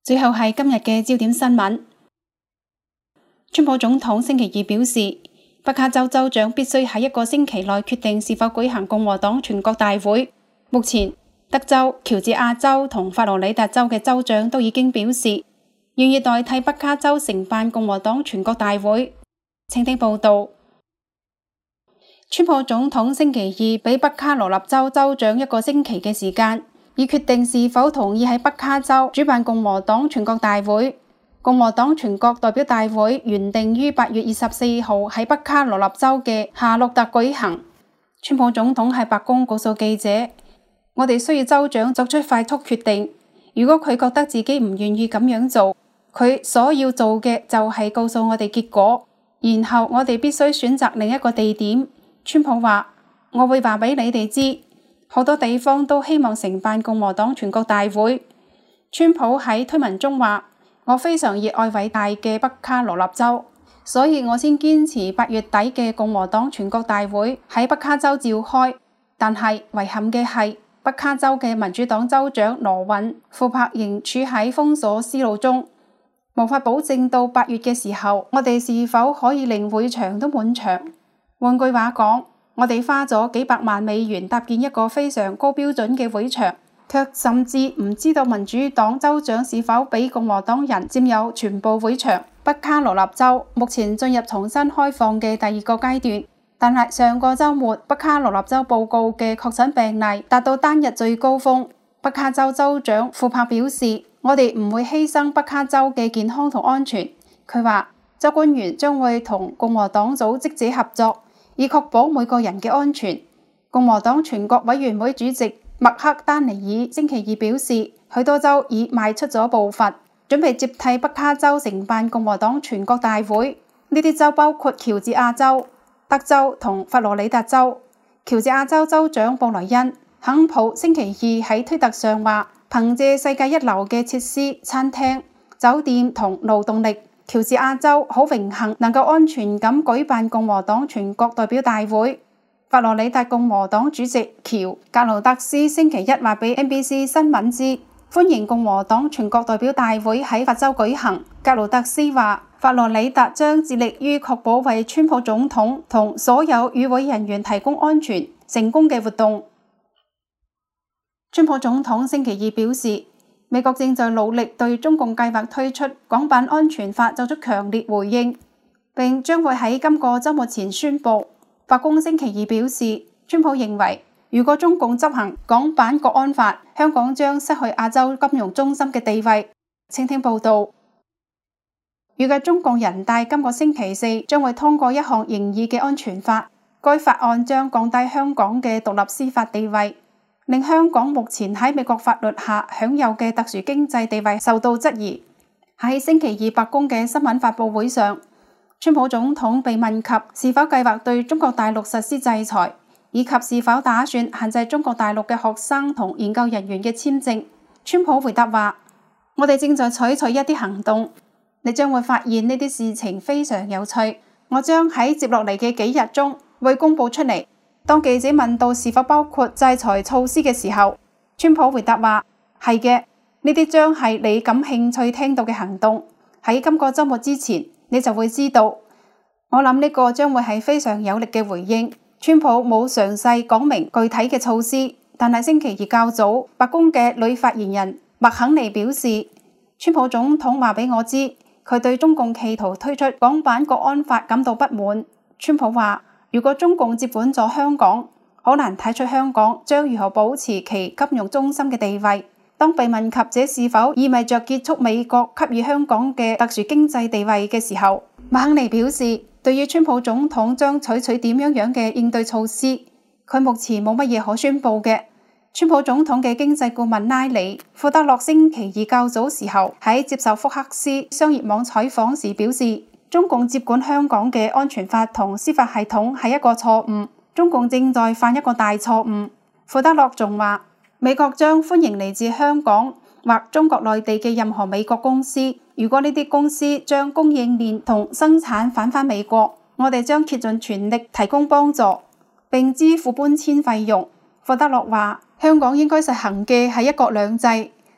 最後係今日嘅焦點新聞。川普總統星期二表示，北卡州州長必須喺1個星期內決定是否舉行共和黨全國大會。目前，德州、喬治亞州同佛羅里達州嘅州長都已經表示願意代替北卡州承辦共和黨全國大會。請聽報道。川普總統星期二俾北卡羅納州州長1個星期嘅時間，以決定是否同意喺北卡州主辦共和黨全國大會。共和黨全國代表大會原定於8月24號喺北卡羅納州嘅夏洛特舉行。川普總統喺白宮告訴記者，我哋需要州長作出快速決定。如果佢覺得自己唔願意咁樣做，佢所要做嘅就係告訴我哋結果，然後我哋必須選擇另一個地點。川普話，我會話俾你哋知，好多地方都希望承辦共和黨全國大會。川普喺推文中話，我非常熱愛偉大嘅北卡羅納州，所以我先堅持8月底嘅共和黨全國大會喺北卡州召開。但係遺憾嘅係，北卡州嘅民主黨州長羅允庫珀仍處喺封鎖思路中，無法保證到8月嘅時候，我哋是否可以令會場都滿場。換句話講，我哋花咗幾百萬美元搭建一個非常高標準嘅會場，卻甚至唔知道民主黨州長是否俾共和黨人佔有全部會場。北卡羅納州目前進入重新開放嘅第2個階段，但係上個週末北卡羅納州報告嘅確診病例達到單日最高峰。北卡州州長庫珀表示，我哋唔會犧牲北卡州嘅健康同安全。佢話，州官員將會同共和黨組織者合作，以確保每個人嘅安全。共和黨全國委員會主席麥克丹尼爾星期二表示，許多州已邁出咗步伐，準備接替北卡州承辦共和黨全國大會。呢啲州包括喬治亞州、德州同佛羅里達州。喬治亞州州長布萊恩·肯普星期二喺推特上話，憑借世界一流嘅設施、餐廳、酒店同勞動力，喬治亞州好榮幸能夠安全咁舉辦共和黨全國代表大會。佛羅里達共和黨主席喬格勞特斯星期一話俾 NBC 新聞知，歡迎共和黨全國代表大會喺佛州舉行。格勞特斯話，佛羅里達將致力於確保為川普總統同所有與會人員提供安全、成功嘅活動。川普總統星期二表示，美國正在努力對中共計劃推出港版安全法作出強烈回應，並將會喺今個週末前宣佈。白宮星期二表示，川普認為，如果中共執行港版國安法，香港將失去亞洲金融中心嘅地位。請聽報道。預計中共人大今個星期四將會通過一項擬議嘅安全法，該法案將降低香港嘅獨立司法地位，令香港目前喺美國法律下享有嘅特殊經濟地位受到質疑。喺星期二白宮嘅新聞發佈會上，川普總統被問及是否計劃對中國大陸實施制裁，以及是否打算限制中國大陸嘅學生同研究人員嘅簽證，川普回答話，我哋正在採取一啲行動，你將會發現呢啲事情非常有趣，我將喺接落嚟嘅幾日中會公佈出嚟。當記者問到是否包括制裁措施嘅時候，川普回答話，係嘅，呢啲將係你感興趣聽到嘅行動。喺今個週末之前，你就會知道。我諗呢個將會係非常有力嘅回應。川普冇詳細講明具體嘅措施，但係星期二較早，白宮嘅女發言人麥肯尼表示，川普總統話俾我知，佢對中共企圖推出港版國安法感到不滿。川普話，如果中共接管咗香港，好難睇出香港將如何保持其金融中心嘅地位。當被問及這是否意味着結束美國給予香港嘅特殊經濟地位嘅時候，麥肯尼表示，對於川普總統將採取點樣嘅應對措施，佢目前冇乜嘢可宣佈嘅。川普總統嘅經濟顧問拉里·庫德洛星期二較早時候喺接受福克斯商業網採訪時表示，中共接管香港嘅安全法同司法系統係一個錯誤，中共正在犯一個大錯誤。庫德洛仲話，美國將歡迎嚟自香港或中國內地嘅任何美國公司，如果呢啲公司將供應鏈同生產返美國，我哋將竭盡全力提供幫助並支付搬遷費用。庫德洛話，香港應該實行嘅係一國兩制，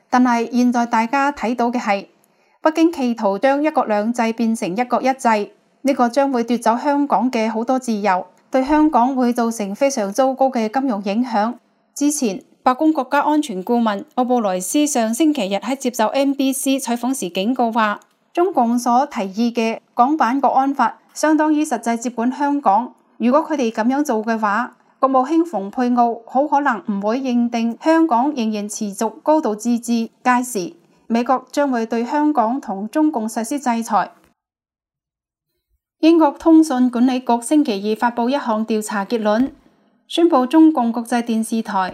但係現在大家睇到嘅係，北京企圖將一國兩制變成一國一制，呢個將會奪走香港嘅好多自由，對香港會造成非常糟糕嘅金融影響。之前白宮國家安全顧問奧布萊斯上星期日喺接受 NBC 採訪時警告話，中共所提議嘅港版國安法相當於實際接管香港，如果佢哋咁樣做嘅話，國務卿蓬佩奧好可能唔會認定香港仍然持續高度自治，屆時美國將會對香港同中共實施制裁。英國通訊管理局星期二發布一項調查結論，宣布中共國際電視台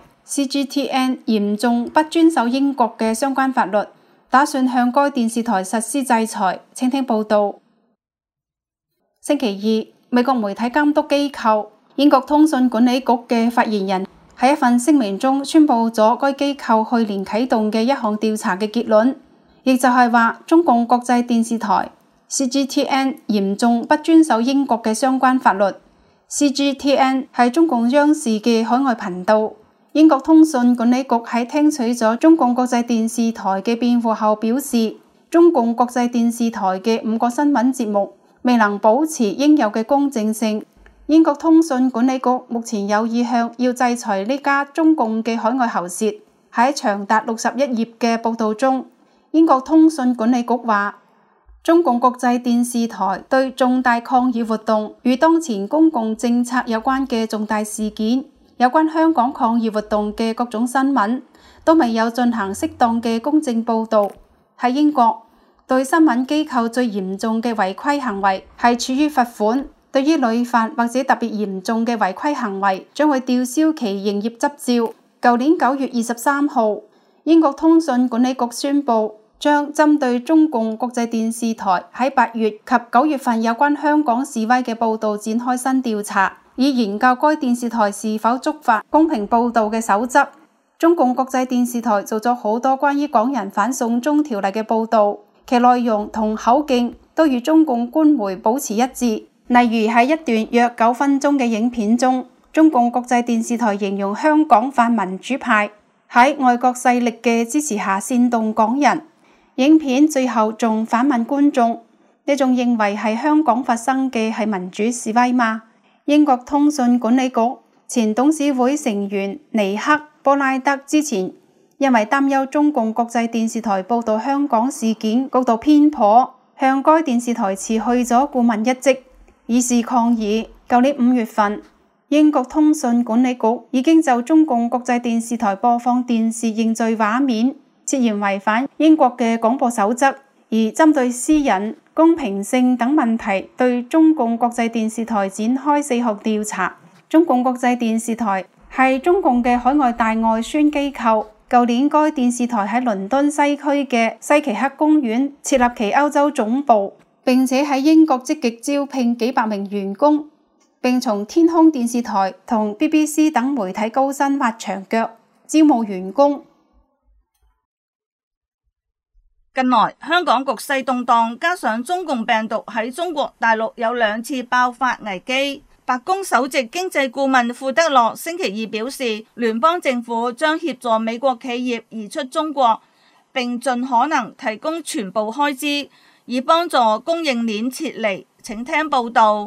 CGTN 嚴重不遵守英國嘅相關法律，打算向該電視台實施制裁。請聽報道。星期二，美國媒體監督機構英國通訊管理局嘅發言人喺一份聲明中宣布咗該機構去年啟動嘅一項調查嘅結論，亦就係話中共國際電視台 CGTN 嚴重不遵守英國嘅相關法律。CGTN 係中共央視嘅海外頻道。英國通訊管理局喺聽取咗中共國際電視台嘅辯護後表示，中共國際電視台嘅5個新聞節目未能保持應有嘅公正性。英國通訊管理局目前有意向要制裁呢家中共嘅海外喉舌。喺長達61頁嘅報導中，英國通訊管理局話，中共國際電視台對重大抗議活動與當前公共政策有關嘅重大事件，有關香港抗議活動嘅各種新聞，都未有進行適當嘅公正報導。喺英國，對新聞機構最嚴重嘅違規行為係處於罰款。對於屢犯或者特別嚴重嘅違規行為，將會吊銷其營業執照。舊年9月23號，英國通訊管理局宣布將針對中共國際電視台喺8月及9月份有關香港示威嘅報導展開新調查，以研究該電視台是否觸發公平報導嘅守則。中共國際電視台做咗好多關於港人反送中條例嘅報導，其內容同口徑都與中共官媒保持一致。例如喺一段約9分鐘嘅影片中，中共國際電視台形容香港泛民主派喺外國勢力嘅支持下煽動港人。影片最後仲反問觀眾：你仲認為係香港發生嘅係民主示威嗎？英國通訊管理局前董事會成員尼克·波拉德之前因為擔憂中共國際電視台報導香港事件角度偏頗，向該電視台辭去咗顧問一職，以示抗議。舊年5月份，英國通訊管理局已經就中共國際電視台播放電視認罪畫面涉嫌違反英國嘅廣播守則，而針對私隱、公平性等問題，對中共國際電視台展開4項調查。中共國際電視台係中共嘅海外大外宣機構。舊年該電視台喺倫敦西區嘅西奇克公園設立其歐洲總部，並且喺英國積極招聘幾百名員工，並從天空電視台同 BBC 等媒體高薪挖牆腳，招募員工。 近來香港局勢動盪，加上中共病毒喺中國大陸有2次爆發危機。白宮首席經濟顧問庫德洛星期二表示，聯邦政府將協助美國企業移出中國，並盡可能提供全部開支，以幫助供應鏈撤離。請聽報道。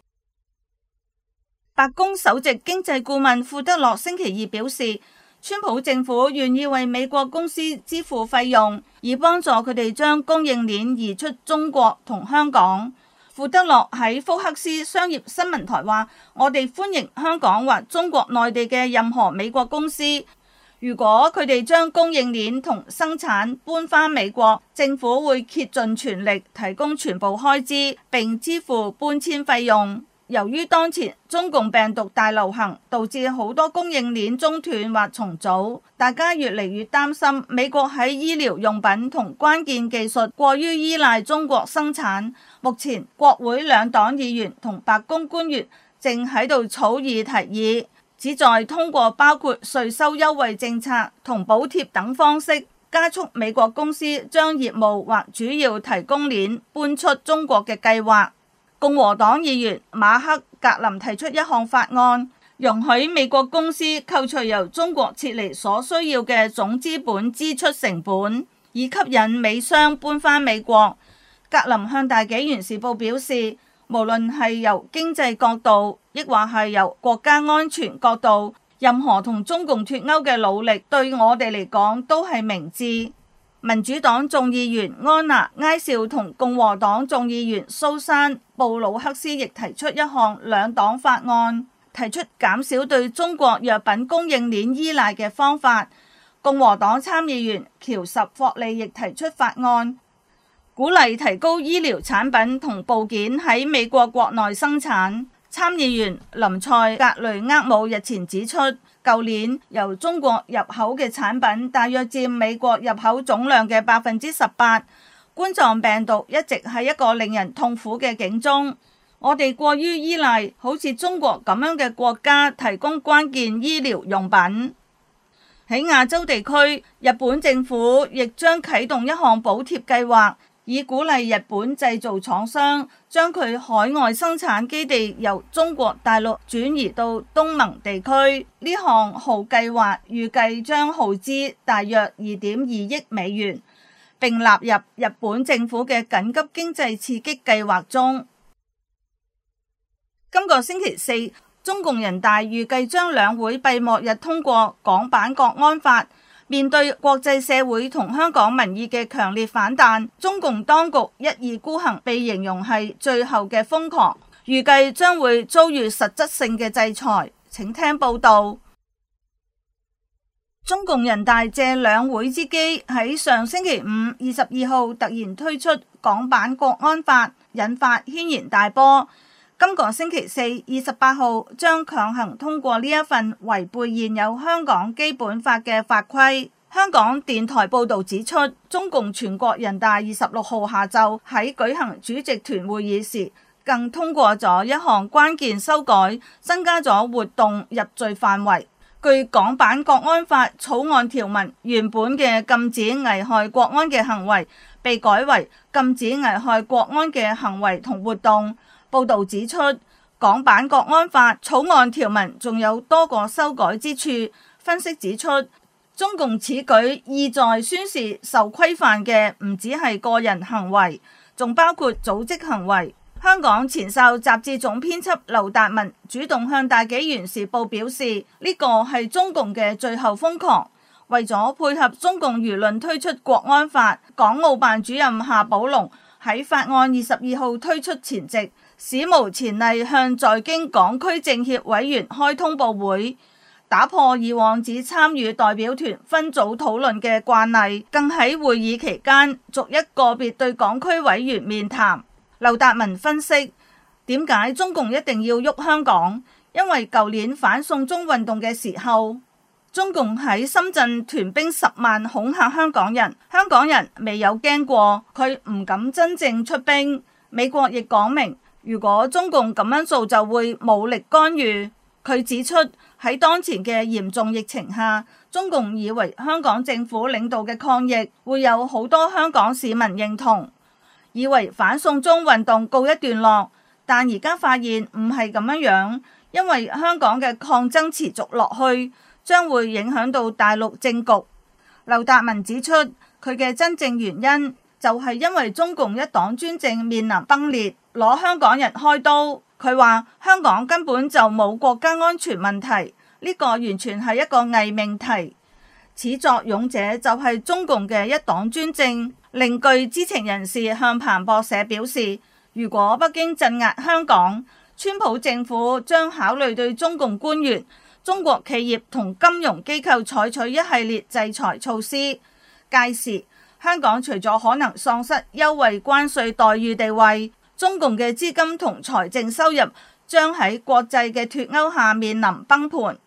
白宮首席經濟顧問庫德洛星期二表示，川普政府願意為美國公司支付費用，以幫助佢哋將供應鏈移出中國同香港。庫德洛喺福克斯商業新聞台話：我哋歡迎香港或中國內地嘅任何美國公司，如果佢哋將供應鏈同生產搬返美國，政府會竭盡全力提供全部開支並支付搬遷費用。由於當前中共病毒大流行，導致好多供應鏈中斷或重組，大家越嚟越擔心美國喺醫療用品同關鍵技術過於依賴中國生產。目前國會2黨議員同白宮官員正喺度草擬提議，旨在通過包括稅收優惠政策同補貼等方式，加速美國公司將業務或主要提供鏈搬出中國嘅計劃。共和黨議員馬克·格林提出一項法案， 容許美國公司扣除由中國撤離所需要嘅總資本支出成本，以吸引美商搬返美國。格林向大紀元時報表示，無論係由經濟角度，亦或係由國家安全角度，任何同中共脫鈎嘅努力對我哋嚟講都係明智。民主黨眾議員安娜埃紹同共和黨眾議員蘇珊布魯克斯亦提出一項兩黨法案，提出減少對中國藥品供應鏈依賴嘅方法。共和黨參議員喬什霍利亦提出法案，鼓勵提高醫療產品同部件喺美國國內生產。參議員林塞格雷厄姆日前指出，舊年由中國入口嘅產品大約佔美國入口總量嘅18%。冠狀病毒一直係一個令人痛苦嘅警鐘。我哋過於依賴好似中國咁樣嘅國家提供關鍵醫療用品。喺亞洲地區，日本政府亦將啟動一項補貼計劃，以鼓勵日本製造廠商將佢海外生產基地由中國大陸轉移到東盟地區。呢項耗計劃預計將耗資大約2.2億美元，並納入日本政府嘅緊急經濟刺激計劃中。今個星期四，中共人大預計將兩會閉幕日通過港版國安法。面對國際社會同香港民意嘅強烈反彈，中共當局一意孤行被形容係最後嘅瘋狂，預計將會遭遇實質性嘅制裁。請聽報道。中共人大借兩會之機，喺上星期五22號突然推出港版國安法，引發軒然大波。今個星期四28號將強行通過呢一份違背現有香港基本法嘅法規。香港電台報導指出，中共全國人大26號下晝喺舉行主席團會議時，更通過咗一項關鍵修改，增加咗活動入罪範圍。據港版國安法草案條文，原本嘅禁止危害國安嘅行為，被改為禁止危害國安嘅行為同活動。報導指出，港版國安法草案條文仲有多個修改之處。分析指出，中共此舉意在宣示受規範嘅唔只係個人行為，仲包括組織行為。香港前哨雜誌總編輯劉達文主動向大紀元時報表示，呢個係中共嘅最後瘋狂。為咗配合中共輿論推出國安法，港澳辦主任夏寶龍喺法案22號推出前夕，史無前例向在京港區政協委員開通報會，打破以往只參與代表團分組討論嘅慣例，更喺會議期間逐一個別對港區委員面談。劉達文分析，點解中共一定要喐香港？因為舊年反送中運動嘅時候，中共喺深圳屯兵10萬恐嚇香港人，香港人未有驚過，佢唔敢真正出兵。美國亦講明，如果中共咁樣做就會武力干預。佢指出，喺當前嘅嚴重疫情下，中共以為香港政府領導嘅抗疫會有好多香港市民認同，以為反送中運動告一段落，但而家發現唔係咁樣，因為香港嘅抗爭持續落去，將會影響到大陸政局。劉達文指出，佢嘅真正原因就係因為中共一黨專政面臨崩裂，攞香港人開刀。佢話香港根本就冇國家安全問題，呢個完全係一個偽命題。始作俑者就係中共嘅一黨專政。另據知情人士向彭博社表示，如果北京鎮壓香港，川普政府將考慮對中共官員、中國企業同金融機構採取一系列制裁措施。屆時香港除咗可能喪失優惠關稅待遇地位，中共嘅資金同財政收入將喺國際嘅脫鈎下面臨崩盤。